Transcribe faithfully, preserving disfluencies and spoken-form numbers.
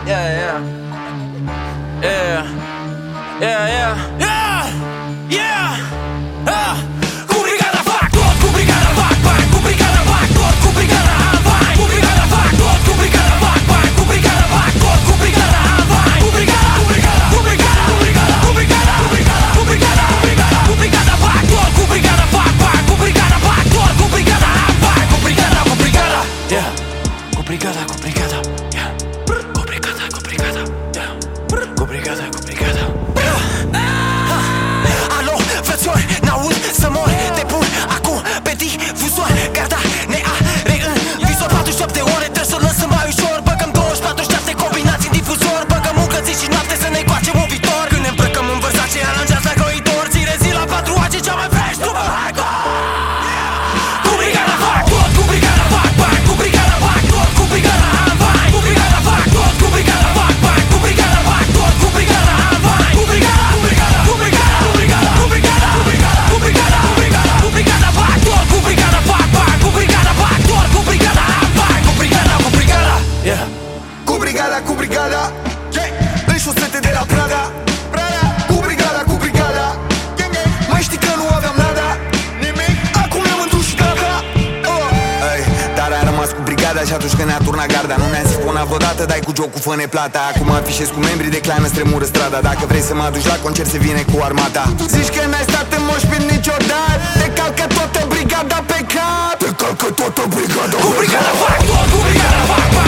Yeah, yeah. Yeah. Yeah, yeah. Yeah. Yeah. Ah. Cu brigada fac tot, cu brigada fac bani, cu brigada fac tot, cu brigada am bani, cu brigada fac tot, cu brigada fac bani, cu brigada fac tot, cu brigada am bani, cu brigada, cu brigada, cu brigada, cu brigada, cu brigada, cu brigada, cu brigada, cu brigada, cu brigada fac tot, cu brigada fac bani, cu brigada fac tot, cu brigada am bani, cu brigada, cu brigada. Yeah. Cu brigada, cu brigada. Yeah. Cu brigada, cu brigada. Yeah. Cu brigada, cu brigada. Alo, frățiori, n-aud să mor. Te pun acum pe difuzor. Garda ne are în visor. Patruzeci și șapte ore, trebuie să o lăsăm mai ușor. Băgăm douăzeci și patru șapte combinați în difuzor. Băgăm încă zi și noapte să ne coacem un viitor. Când ne îmbrăcăm în Versace, aranjați la croitor. Ține zi la patru age cea mai fresh după hardcore. Cu brigada fac tot, cu brigada fac bani, cu brigada fac tot, cu brigada am bani, cu brigada fac tot, cu brigada fac bani, cu brigada fac tot, cu brigada am bani, cu brigada, cu brigada, cu brigada, cu brigada, cu brigada, cu brigada, cu brigada, cu brigada, cu brigada fac tot, cu brigada fac bani, cu brigada fac tot, cu brigada am bani, cu brigada, cu brigada. Yeah. Cu brigada, cu brigada. În șosete de la Prada. Cu brigada, cu brigada. Mai știi că nu aveam nada. Acum ne-am întors și gata. Ei, dar a rămas cu brigada și atunci când ne-a turnat garda. Nu ne-am sifonat vreodată, dai cu jocul, fă-ne plata. Acum afișez cu membrii de clană, stremură strada. Dacă vrei să mă aduci la concert, se vine cu armata. Zici că n-ai stat în moșpit niciodată. Te calcă toată brigada pe cap. Te calcă toată brigada. Cu brigada fac tot, cu brigada fac bani.